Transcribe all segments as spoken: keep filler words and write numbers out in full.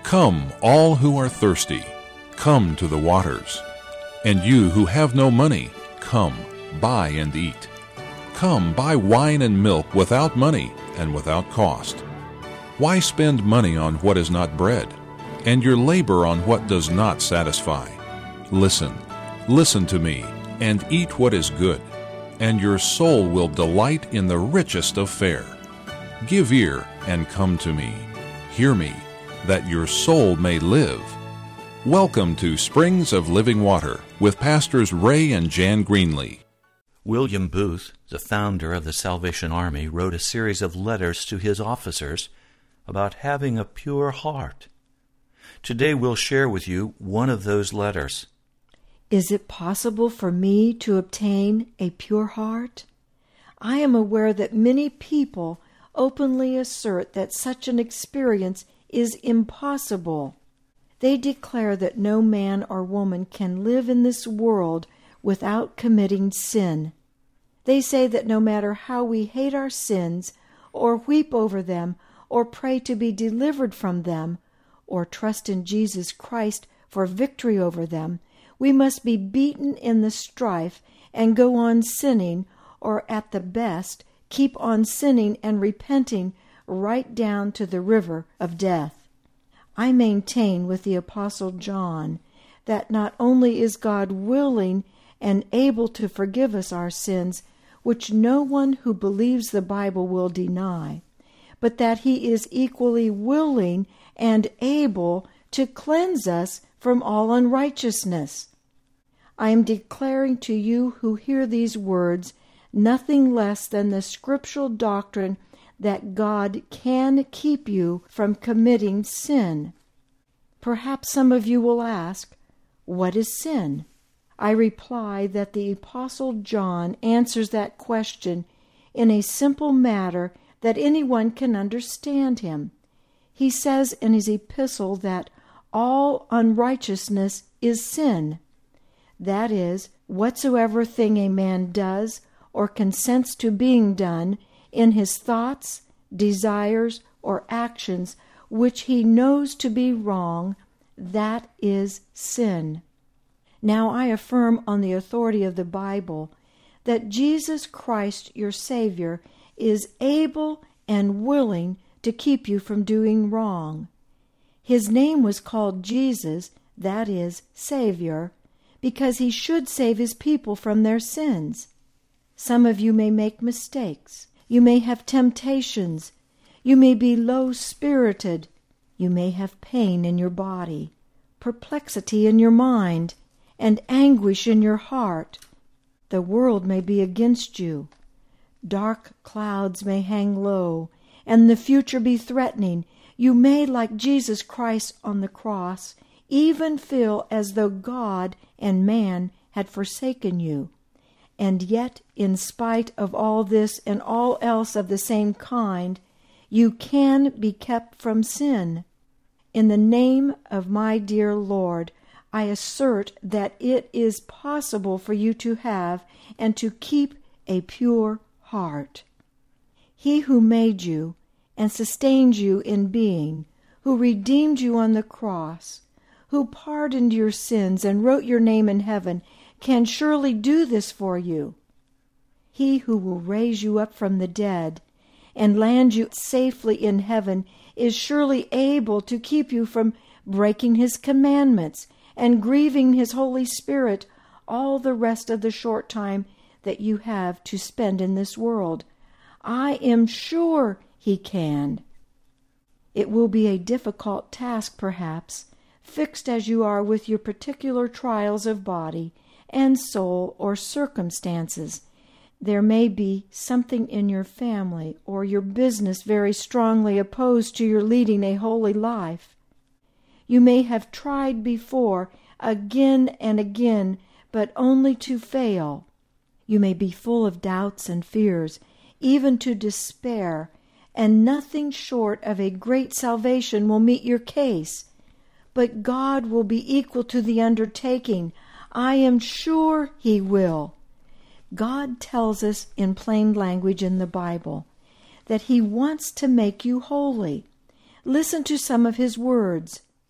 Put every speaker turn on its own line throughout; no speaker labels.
Come, all who are thirsty, come to the waters. And you who have no money, come, buy and eat. Come, buy wine and milk without money and without cost. Why spend money on what is not bread, and your labor on what does not satisfy? Listen, listen to me, and eat what is good, and your soul will delight in the richest of fare. Give ear and come to me. Hear me, that your soul may live. Welcome to Springs of Living Water with Pastors Ray and Jan Greenlee.
William Booth, the founder of the Salvation Army, wrote a series of letters to his officers about having a pure heart. Today we'll share with you one of those letters.
Is it possible for me to obtain a pure heart? I am aware that many people openly assert that such an experience is impossible. They declare that no man or woman can live in this world without committing sin. They say that no matter how we hate our sins, or weep over them, or pray to be delivered from them, or trust in Jesus Christ for victory over them, we must be beaten in the strife and go on sinning, or at the best, keep on sinning and repenting right down to the river of death. I maintain with the Apostle John that not only is God willing and able to forgive us our sins, which no one who believes the Bible will deny, but that he is equally willing and able to cleanse us from all unrighteousness. I am declaring to you who hear these words nothing less than the scriptural doctrine that God can keep you from committing sin. Perhaps some of you will ask, what is sin? I reply that the Apostle John answers that question in a simple matter that anyone can understand him. He says in his epistle that all unrighteousness is sin. That is, whatsoever thing a man does or consents to being done in his thoughts, desires, or actions which he knows to be wrong, that is sin. Now I affirm on the authority of the Bible that Jesus Christ, your Savior, is able and willing to keep you from doing wrong. His name was called Jesus, that is, Savior, because he should save his people from their sins. Some of you may make mistakes. You may have temptations. You may be low-spirited. You may have pain in your body, perplexity in your mind, and anguish in your heart. The world may be against you. Dark clouds may hang low, and the future be threatening. You may, like Jesus Christ on the cross, even feel as though God and man had forsaken you. And yet, in spite of all this and all else of the same kind, you can be kept from sin. In the name of my dear Lord, I assert that it is possible for you to have and to keep a pure heart. He who made you and sustained you in being, who redeemed you on the cross, who pardoned your sins and wrote your name in heaven, can surely do this for you. He who will raise you up from the dead and land you safely in heaven is surely able to keep you from breaking his commandments and grieving his Holy Spirit all the rest of the short time that you have to spend in this world. I am sure he can. It will be a difficult task, perhaps, fixed as you are with your particular trials of body and soul or circumstances. There may be something in your family or your business very strongly opposed to your leading a holy life. You may have tried before, again and again, but only to fail. You may be full of doubts and fears, even to despair, and nothing short of a great salvation will meet your case. But God will be equal to the undertaking. I am sure he will. God tells us in plain language in the Bible that he wants to make you holy. Listen to some of his words.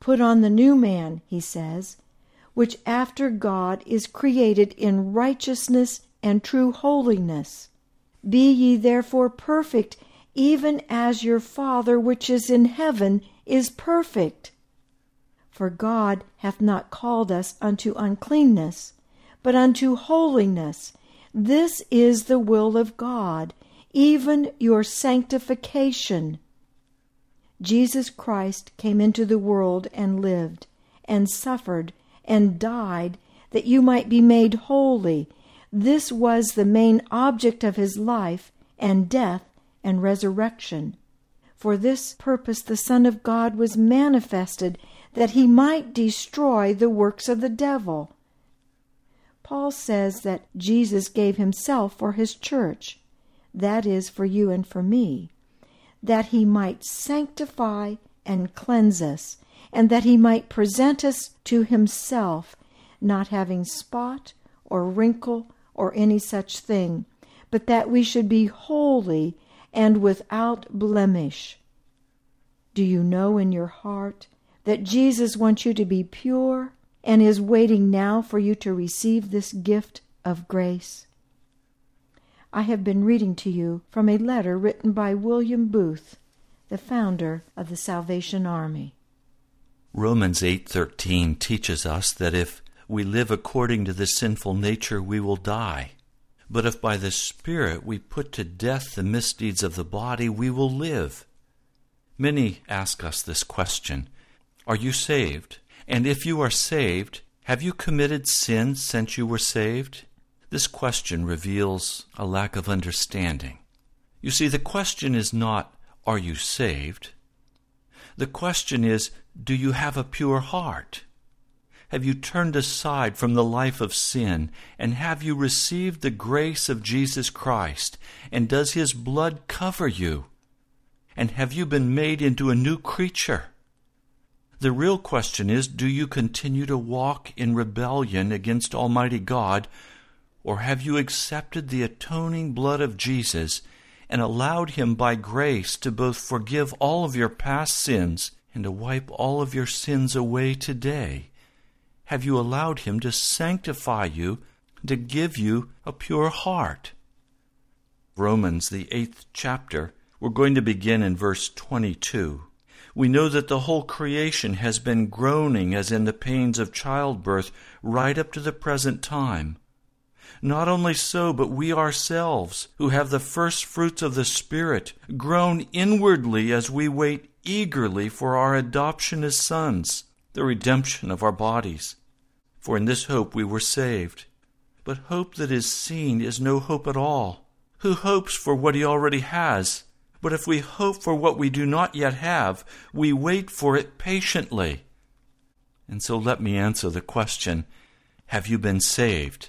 Put on the new man, he says, which after God is created in righteousness and true holiness. Be ye therefore perfect, even as your Father which is in heaven is perfect. For God hath not called us unto uncleanness, but unto holiness. This is the will of God, even your sanctification. Jesus Christ came into the world and lived, and suffered, and died, that you might be made holy. This was the main object of his life, and death, and resurrection. For this purpose the Son of God was manifested, that he might destroy the works of the devil. Paul says that Jesus gave himself for his church, that is, for you and for me, that he might sanctify and cleanse us, and that he might present us to himself, not having spot or wrinkle or any such thing, but that we should be holy and without blemish. Do you know in your heart that Jesus wants you to be pure and is waiting now for you to receive this gift of grace? I have been reading to you from a letter written by William Booth, the founder of the Salvation Army.
Romans eight thirteen teaches us that if we live according to the sinful nature, we will die. But if by the Spirit we put to death the misdeeds of the body, we will live. Many ask us this question: are you saved? And if you are saved, have you committed sin since you were saved? This question reveals a lack of understanding. You see, the question is not, are you saved? The question is, do you have a pure heart? Have you turned aside from the life of sin, and have you received the grace of Jesus Christ? And does his blood cover you? And have you been made into a new creature? The real question is, do you continue to walk in rebellion against Almighty God, or have you accepted the atoning blood of Jesus and allowed him by grace to both forgive all of your past sins and to wipe all of your sins away today? Have you allowed him to sanctify you, to give you a pure heart? Romans, the eighth chapter, we're going to begin in verse twenty-two. We know that the whole creation has been groaning as in the pains of childbirth right up to the present time. Not only so, but we ourselves, who have the first fruits of the Spirit, groan inwardly as we wait eagerly for our adoption as sons, the redemption of our bodies. For in this hope we were saved. But hope that is seen is no hope at all. Who hopes for what he already has? But if we hope for what we do not yet have, we wait for it patiently. And so let me answer the question, have you been saved?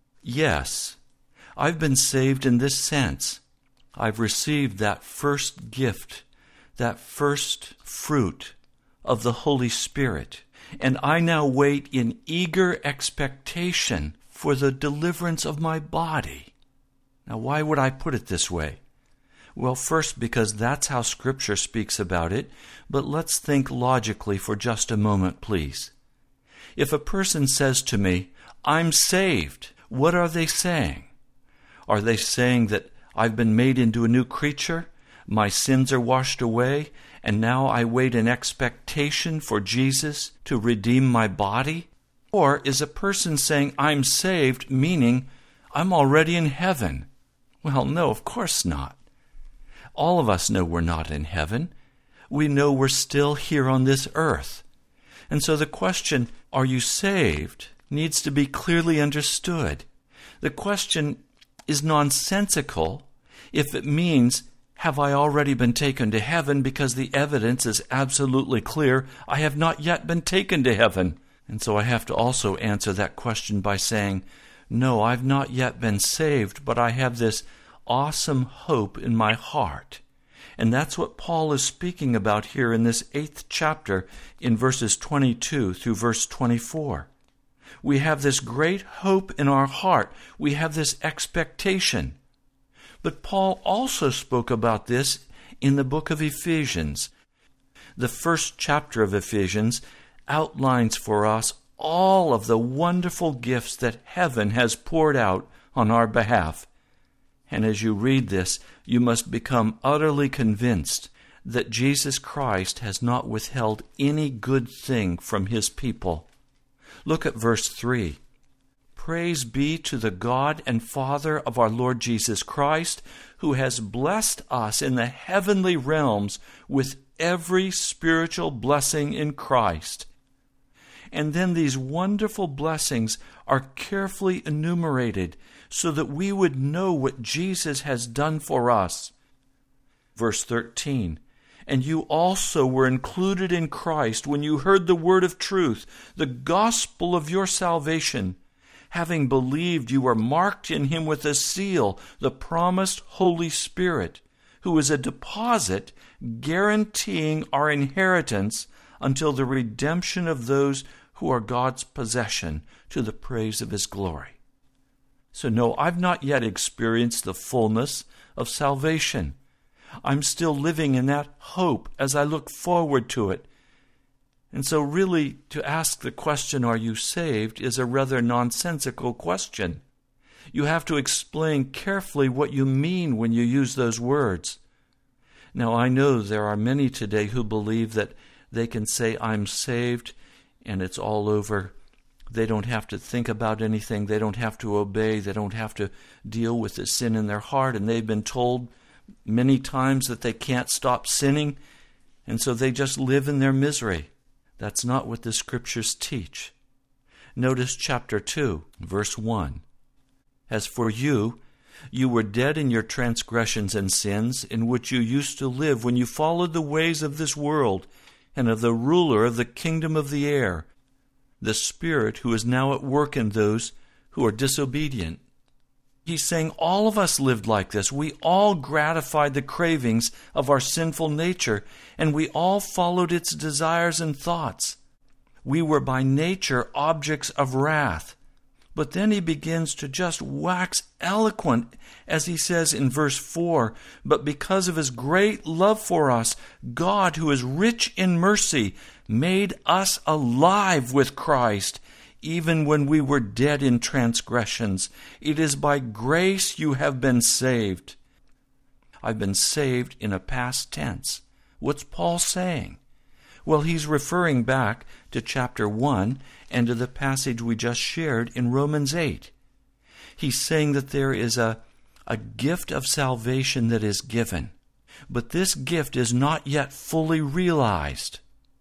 Yes, I've been saved in this sense. I've received that first gift, that first fruit of the Holy Spirit, and I now wait in eager expectation for the deliverance of my body. Now, why would I put it this way? Well, first, because that's how Scripture speaks about it, but let's think logically for just a moment, please. If a person says to me, I'm saved, what are they saying? Are they saying that I've been made into a new creature, my sins are washed away, and now I wait in expectation for Jesus to redeem my body? Or is a person saying, I'm saved, meaning I'm already in heaven? Well, no, of course not. All of us know we're not in heaven. We know we're still here on this earth. And so the question, are you saved, needs to be clearly understood. The question is nonsensical if it means, have I already been taken to heaven? Because the evidence is absolutely clear, I have not yet been taken to heaven. And so I have to also answer that question by saying, no, I've not yet been saved, but I have this awesome hope in my heart. And that's what Paul is speaking about here in this eighth chapter in verses twenty-two through verse twenty-four. We have this great hope in our heart. We have this expectation. But Paul also spoke about this in the book of Ephesians. The first chapter of Ephesians outlines for us all of the wonderful gifts that heaven has poured out on our behalf. And as you read this, you must become utterly convinced that Jesus Christ has not withheld any good thing from his people. Look at verse three. Praise be to the God and Father of our Lord Jesus Christ, who has blessed us in the heavenly realms with every spiritual blessing in Christ. And then these wonderful blessings are carefully enumerated so that we would know what Jesus has done for us. Verse thirteen, and you also were included in Christ when you heard the word of truth, the gospel of your salvation. Having believed, you were marked in him with a seal, the promised Holy Spirit, who is a deposit guaranteeing our inheritance until the redemption of those who are God's possession, to the praise of his glory. So no, I've not yet experienced the fullness of salvation. I'm still living in that hope as I look forward to it. And so really, to ask the question, are you saved, is a rather nonsensical question. You have to explain carefully what you mean when you use those words. Now, I know there are many today who believe that they can say, I'm saved, and it's all over. They don't have to think about anything. They don't have to obey. They don't have to deal with the sin in their heart. And they've been told many times that they can't stop sinning, and so they just live in their misery. That's not what the Scriptures teach. Notice chapter two, verse one. As for you, you were dead in your transgressions and sins, in which you used to live when you followed the ways of this world and of the ruler of the kingdom of the air, the Spirit who is now at work in those who are disobedient. He's saying all of us lived like this. We all gratified the cravings of our sinful nature, and we all followed its desires and thoughts. We were by nature objects of wrath. But then he begins to just wax eloquent as he says in verse four, but because of his great love for us, God, who is rich in mercy, made us alive with Christ, even when we were dead in transgressions. It is by grace you have been saved. I've been saved in a past tense. What's Paul saying? Well, he's referring back to chapter one and to the passage we just shared in Romans eight. He's saying that there is a, a gift of salvation that is given, but this gift is not yet fully realized.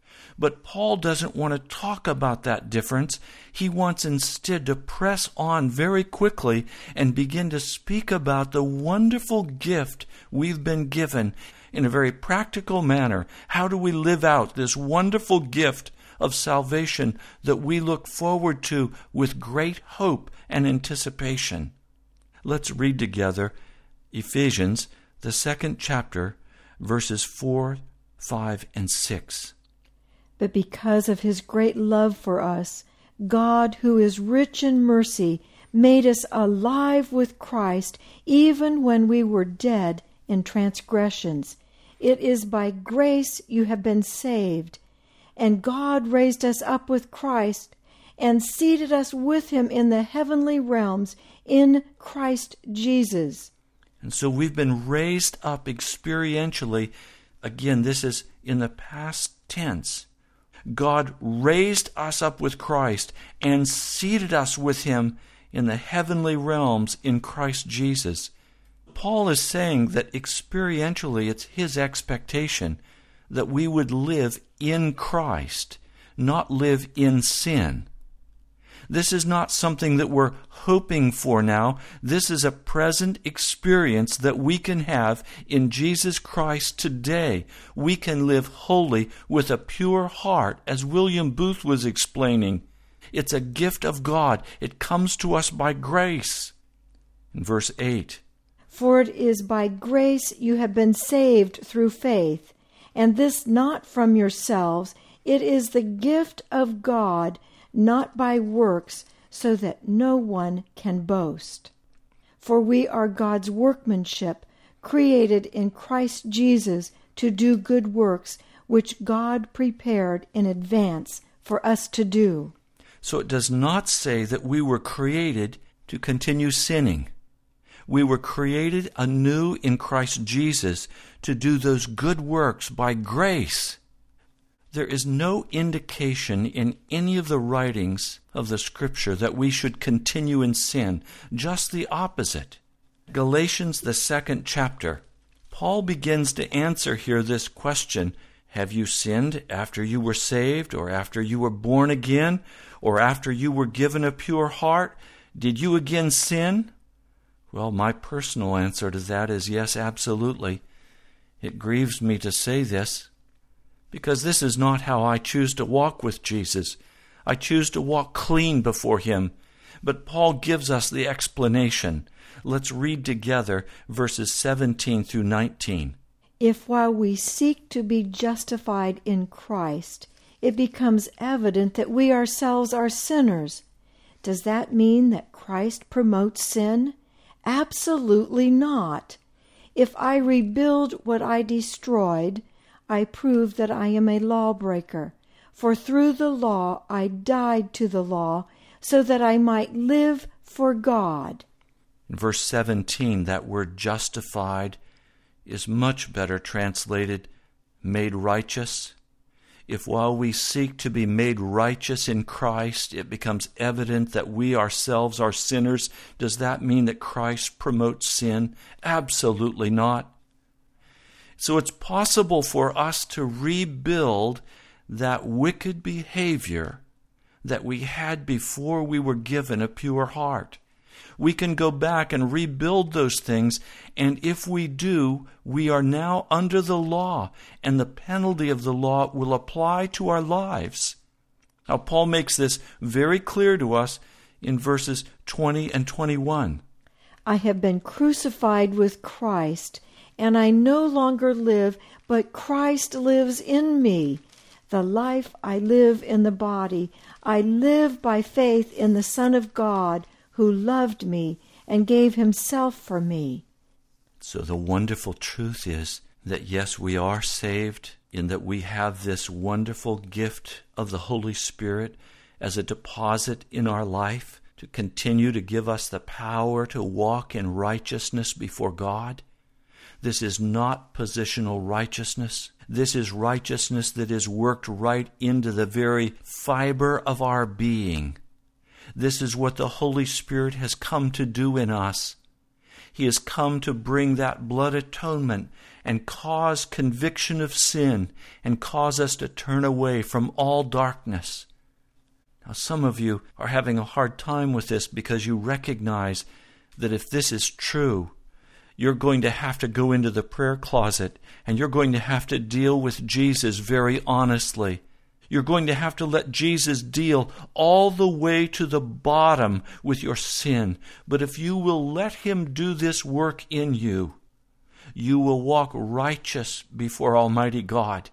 But Paul doesn't want to talk about that difference. He wants instead to press on very quickly and begin to speak about the wonderful gift we've been given in a very practical manner. How do we live out this wonderful gift of salvation that we look forward to with great hope and anticipation? Let's read together Ephesians, the second chapter, verses four, five, and six.
But because of his great love for us, God, who is rich in mercy, made us alive with Christ even when we were dead in transgressions. It is by grace you have been saved. And God raised us up with Christ and seated us with him in the heavenly realms in Christ Jesus.
And so we've been raised up experientially. Again, this is in the past tense. God raised us up with Christ and seated us with him in the heavenly realms in Christ Jesus. Paul is saying that experientially it's his expectation that we would live in Christ, not live in sin. This is not something that we're hoping for now. This is a present experience that we can have in Jesus Christ today. We can live holy with a pure heart, as William Booth was explaining. It's a gift of God. It comes to us by grace. In verse eight,
For it is by grace you have been saved through faith, and this not from yourselves. It is the gift of God, not by works, so that no one can boast. For we are God's workmanship, created in Christ Jesus to do good works, which God prepared in advance for us to do.
So it does not say that we were created to continue sinning. We were created anew in Christ Jesus to do those good works by grace. There is no indication in any of the writings of the Scripture that we should continue in sin, just the opposite. Galatians, the second chapter, Paul begins to answer here this question: have you sinned after you were saved, or after you were born again, or after you were given a pure heart? Did you again sin? Well, my personal answer to that is yes, absolutely. It grieves me to say this, because this is not how I choose to walk with Jesus. I choose to walk clean before Him. But Paul gives us the explanation. Let's read together verses seventeen through nineteen.
If while we seek to be justified in Christ, it becomes evident that we ourselves are sinners, does that mean that Christ promotes sin? Absolutely not. If I rebuild what I destroyed, I prove that I am a lawbreaker. For through the law I died to the law, so that I might live for God.
In verse seventeen, that word justified is much better translated made righteous. If while we seek to be made righteous in Christ, it becomes evident that we ourselves are sinners, does that mean that Christ promotes sin? Absolutely not. So it's possible for us to rebuild that wicked behavior that we had before we were given a pure heart. We can go back and rebuild those things, and if we do, we are now under the law, and the penalty of the law will apply to our lives. Now, Paul makes this very clear to us in verses twenty and twenty-one.
I have been crucified with Christ, and I no longer live, but Christ lives in me. The life I live in the body, I live by faith in the Son of God, who loved me and gave Himself for me.
So the wonderful truth is that yes, we are saved in that we have this wonderful gift of the Holy Spirit as a deposit in our life to continue to give us the power to walk in righteousness before God. This is not positional righteousness. This is righteousness that is worked right into the very fiber of our being. This is what the Holy Spirit has come to do in us. He has come to bring that blood atonement and cause conviction of sin and cause us to turn away from all darkness. Now, some of you are having a hard time with this because you recognize that if this is true, you're going to have to go into the prayer closet and you're going to have to deal with Jesus very honestly. You're going to have to let Jesus deal all the way to the bottom with your sin. But if you will let Him do this work in you, you will walk righteous before Almighty God.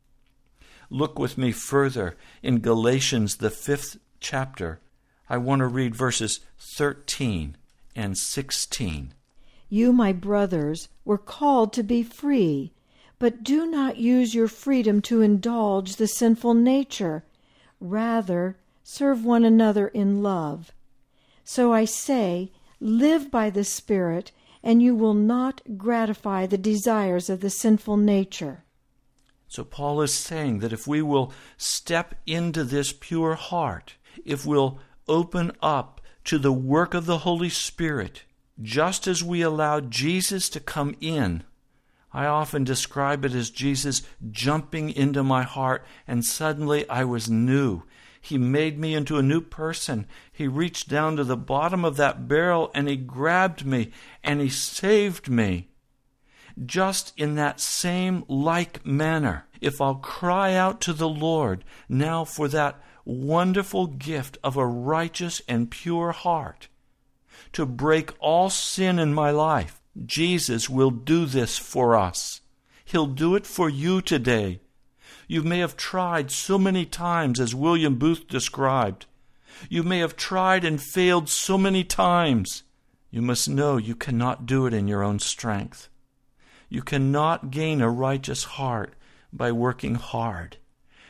Look with me further in Galatians, the fifth chapter. I want to read verses thirteen and sixteen.
You, my brothers, were called to be free. But do not use your freedom to indulge the sinful nature. Rather, serve one another in love. So I say, live by the Spirit, and you will not gratify the desires of the sinful nature.
So Paul is saying that if we will step into this pure heart, if we'll open up to the work of the Holy Spirit, just as we allowed Jesus to come in, I often describe it as Jesus jumping into my heart, and suddenly I was new. He made me into a new person. He reached down to the bottom of that barrel and He grabbed me and He saved me. Just in that same like manner, if I'll cry out to the Lord now for that wonderful gift of a righteous and pure heart, to break all sin in my life, Jesus will do this for us. He'll do it for you today. You may have tried so many times, as William Booth described. You may have tried and failed so many times. You must know you cannot do it in your own strength. You cannot gain a righteous heart by working hard.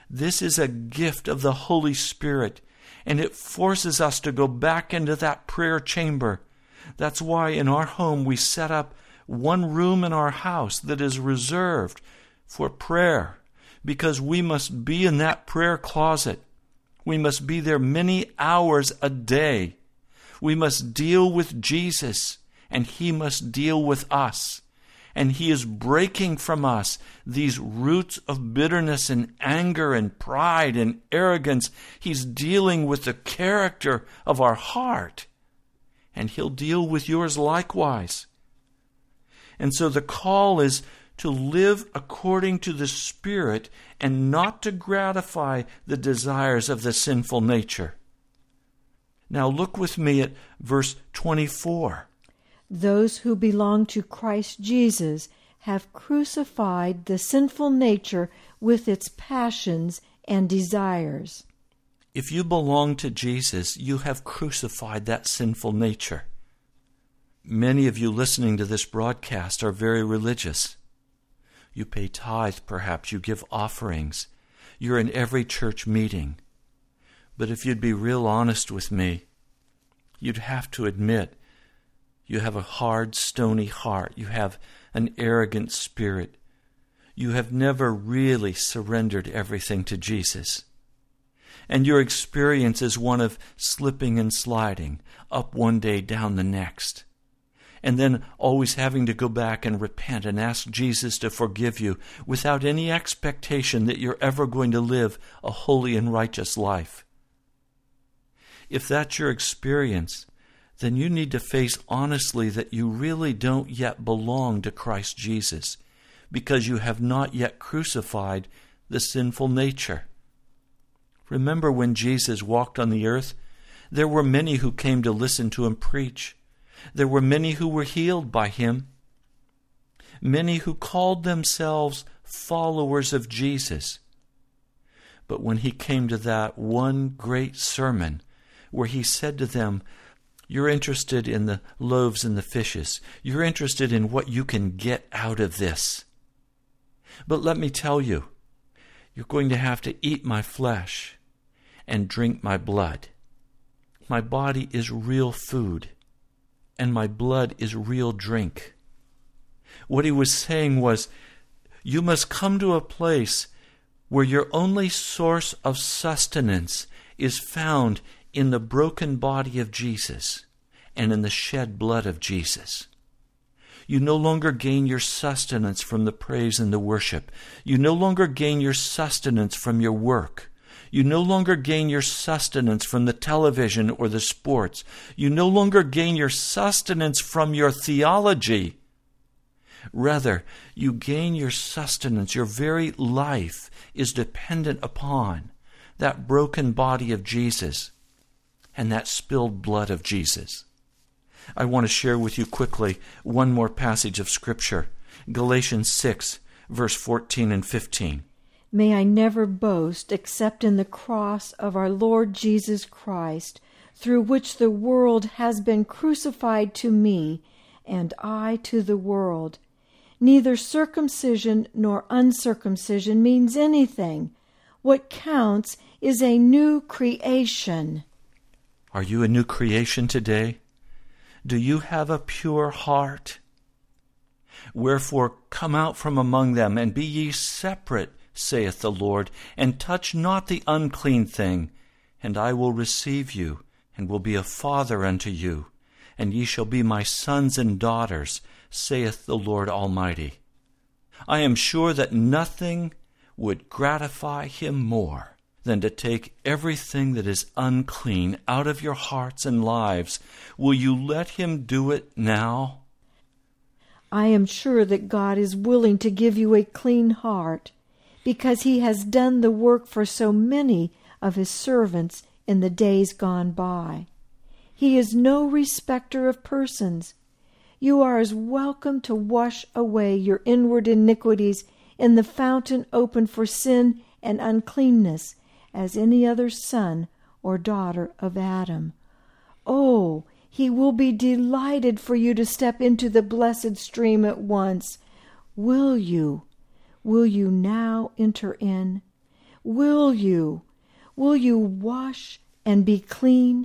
This is a gift of the Holy Spirit, and it forces us to go back into that prayer chamber. That's why in our home we set up one room in our house that is reserved for prayer, because we must be in that prayer closet. We must be there many hours a day. We must deal with Jesus, and He must deal with us. And He is breaking from us these roots of bitterness and anger and pride and arrogance. He's dealing with the character of our heart. And He'll deal with yours likewise. And so the call is to live according to the Spirit and not to gratify the desires of the sinful nature. Now look with me at verse twenty-four.
Those who belong to Christ Jesus have crucified the sinful nature with its passions and desires.
If you belong to Jesus, you have crucified that sinful nature. Many of you listening to this broadcast are very religious. You pay tithe, perhaps. You give offerings. You're in every church meeting. But if you'd be real honest with me, you'd have to admit you have a hard, stony heart. You have an arrogant spirit. You have never really surrendered everything to Jesus. And your experience is one of slipping and sliding, up one day, down the next. And then always having to go back and repent and ask Jesus to forgive you without any expectation that you're ever going to live a holy and righteous life. If that's your experience, then you need to face honestly that you really don't yet belong to Christ Jesus, because you have not yet crucified the sinful nature. Remember when Jesus walked on the earth, there were many who came to listen to Him preach. There were many who were healed by Him. Many who called themselves followers of Jesus. But when He came to that one great sermon where He said to them, you're interested in the loaves and the fishes. You're interested in what you can get out of this. But let me tell you, you're going to have to eat my flesh and drink my blood. My body is real food, and my blood is real drink. What He was saying was, you must come to a place where your only source of sustenance is found in the broken body of Jesus and in the shed blood of Jesus. You no longer gain your sustenance from the praise and the worship. You no longer gain your sustenance from your work. You no longer gain your sustenance from the television or the sports. You no longer gain your sustenance from your theology. Rather, you gain your sustenance. Your very life is dependent upon that broken body of Jesus and that spilled blood of Jesus. I want to share with you quickly one more passage of Scripture, Galatians six, verse fourteen and fifteen.
May I never boast except in the cross of our Lord Jesus Christ, through which the world has been crucified to me, and I to the world. Neither circumcision nor uncircumcision means anything. What counts is a new creation.
Are you a new creation today? Do you have a pure heart? Wherefore come out from among them, and be ye separate, saith the Lord, and touch not the unclean thing, and I will receive you, and will be a father unto you, and ye shall be my sons and daughters, saith the Lord Almighty. I am sure that nothing would gratify Him more than to take everything that is unclean out of your hearts and lives. Will you let Him do it now?
I am sure that God is willing to give you a clean heart, because He has done the work for so many of His servants in the days gone by. He is no respecter of persons. You are as welcome to wash away your inward iniquities in the fountain open for sin and uncleanness as any other son or daughter of Adam. Oh, He will be delighted for you to step into the blessed stream at once. Will you? Will you now enter in? Will you? Will you wash and be clean?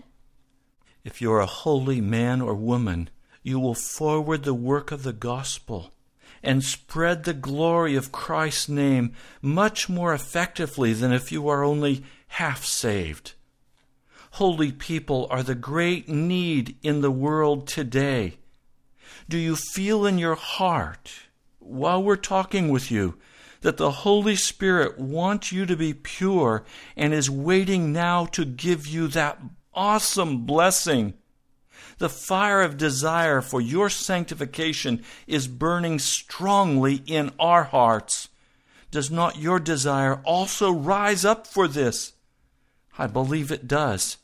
If you're a holy man or woman, you will forward the work of the gospel and spread the glory of Christ's name much more effectively than if you are only half saved. Holy people are the great need in the world today. Do you feel in your heart, while we're talking with you, that the Holy Spirit wants you to be pure and is waiting now to give you that awesome blessing? The fire of desire for your sanctification is burning strongly in our hearts. Does not your desire also rise up for this? I believe it does.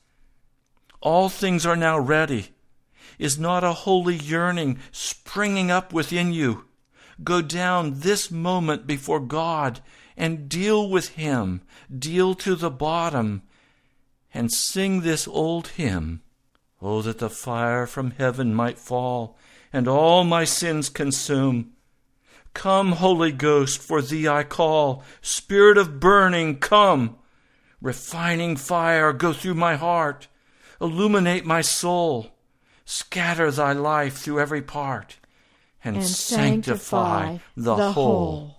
All things are now ready. Is not a holy yearning springing up within you? Go down this moment before God and deal with Him. Deal to the bottom and sing this old hymn. Oh, that the fire from heaven might fall and all my sins consume. Come, Holy Ghost, for Thee I call. Spirit of burning, come. Refining fire, go through my heart. Illuminate my soul. Scatter Thy life through every part. And,
and
sanctify,
sanctify
the,
the
whole.
whole.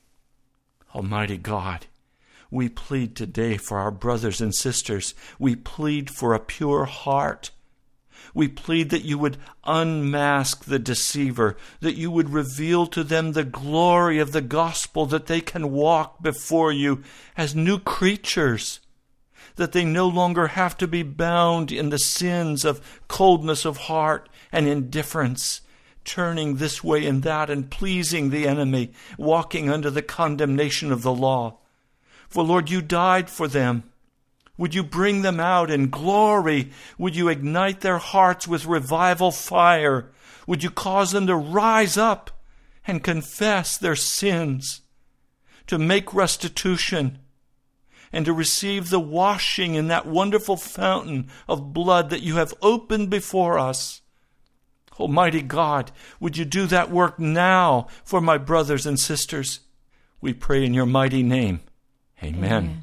Almighty God, we plead today for our brothers and sisters. We plead for a pure heart. We plead that You would unmask the deceiver, that You would reveal to them the glory of the gospel, that they can walk before You as new creatures, that they no longer have to be bound in the sins of coldness of heart and indifference, turning this way and that and pleasing the enemy, walking under the condemnation of the law. For Lord, You died for them. Would You bring them out in glory? Would You ignite their hearts with revival fire? Would You cause them to rise up and confess their sins, to make restitution, and to receive the washing in that wonderful fountain of blood that You have opened before us? Almighty God, would You do that work now for my brothers and sisters? We pray in Your mighty name. Amen.
Amen.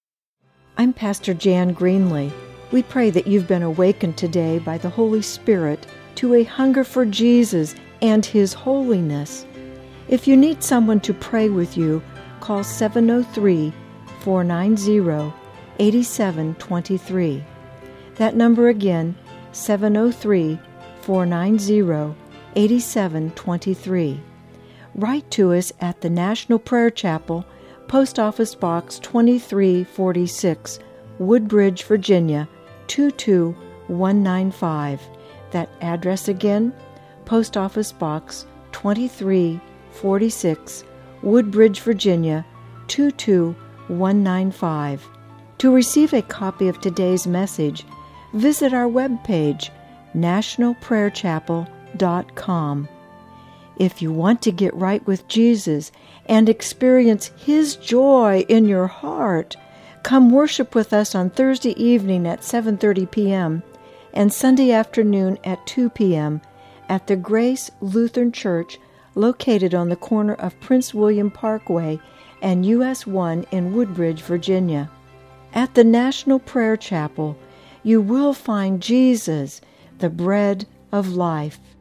I'm Pastor Jan Greenlee. We pray that you've been awakened today by the Holy Spirit to a hunger for Jesus and His holiness. If you need someone to pray with you, call seven oh three, four nine zero, eight seven two three. That number again, seven oh three, four nine zero, eight seven two three. Write to us at the National Prayer Chapel, Post Office Box twenty-three forty-six, Woodbridge, Virginia, two two one nine five. That address again, Post Office Box twenty-three forty-six, Woodbridge, Virginia, two two one nine five. To receive a copy of today's message, visit our webpage, national prayer chapel dot com. If you want to get right with Jesus and experience His joy in your heart, come worship with us on Thursday evening at seven thirty p.m. and Sunday afternoon at two p.m. at the Grace Lutheran Church located on the corner of Prince William Parkway and U S one in Woodbridge, Virginia. At the National Prayer Chapel, you will find Jesus, the bread of life.